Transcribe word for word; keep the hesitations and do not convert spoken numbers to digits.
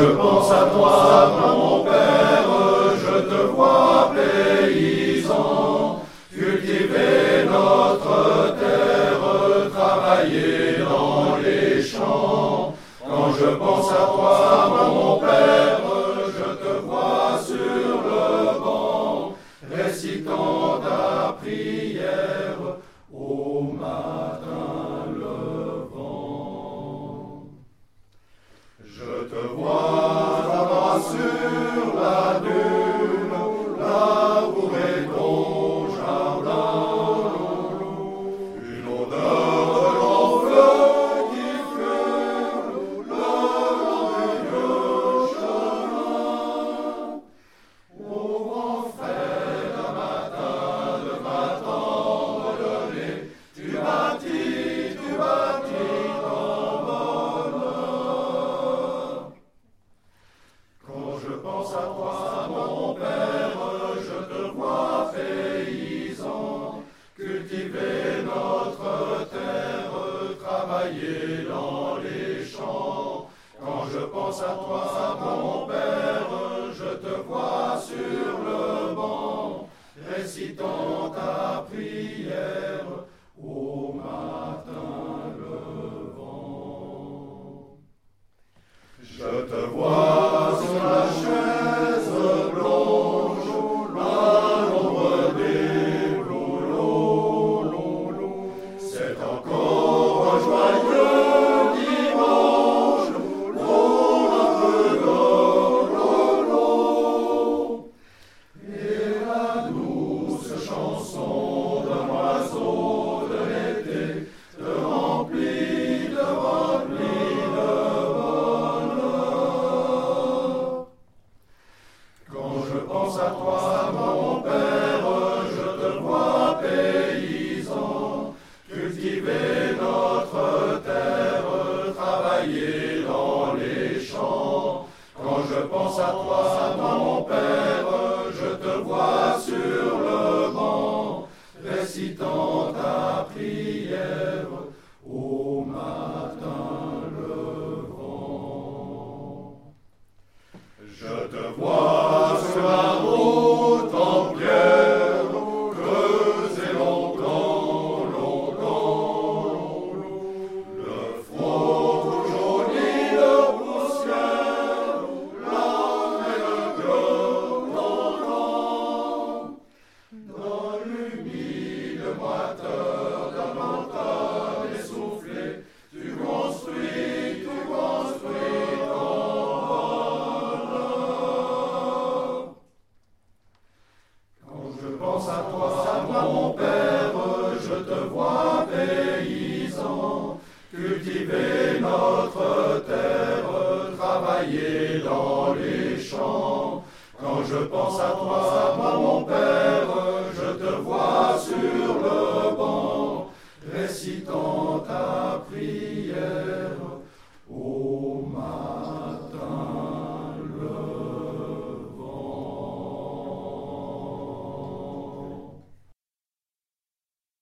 pense à toi, mon père, je te vois paysan, cultiver notre terre, travailler dans les champs. Quand je pense à toi, mon père, je te vois sur le banc, récitant ta prière au matin levant. Je te vois là-bas sur la dune, labourer ton jardin, une odeur de l'enfeu qui fume le vieux chemin. Au grand frais d'un matin de printemps redonné, tu bâtis, tu bâtis ton bonheur. Quand je pense à toi, mon père, je te vois paysan, cultiver notre terre, travailler dans les champs. Quand je pense à toi, mon père, je te vois sur le banc, récitant ta prière au matin levant. Je te vois sur la chaise blanche, à l'ombre des bouleaux. C'est encore un joyeux dimanche pour notre Lolo. Et la douce chanson d'un oiseau de l'été te remplit, te remplit de bonheur. Quand je pense à toi, mon père, je te vois paysan, cultiver notre terre, travailler dans les champs. Quand je pense à toi, mon père, je te vois sur le banc, récitant ta prière au matin levant. Je te vois sur la route en pierre, creuser longtemps, longtemps, le front tout jauni de poussière, l'âme et le cœur content. Dans l'humide moiteur d'un automne essoufflé, tu construis, tu construis ton bonheur. Quand je pense à toi, mon père, je te vois paysan, cultiver notre terre, travailler dans les champs. Quand je pense à toi, mon père, je te vois sur le banc, récitant ta prière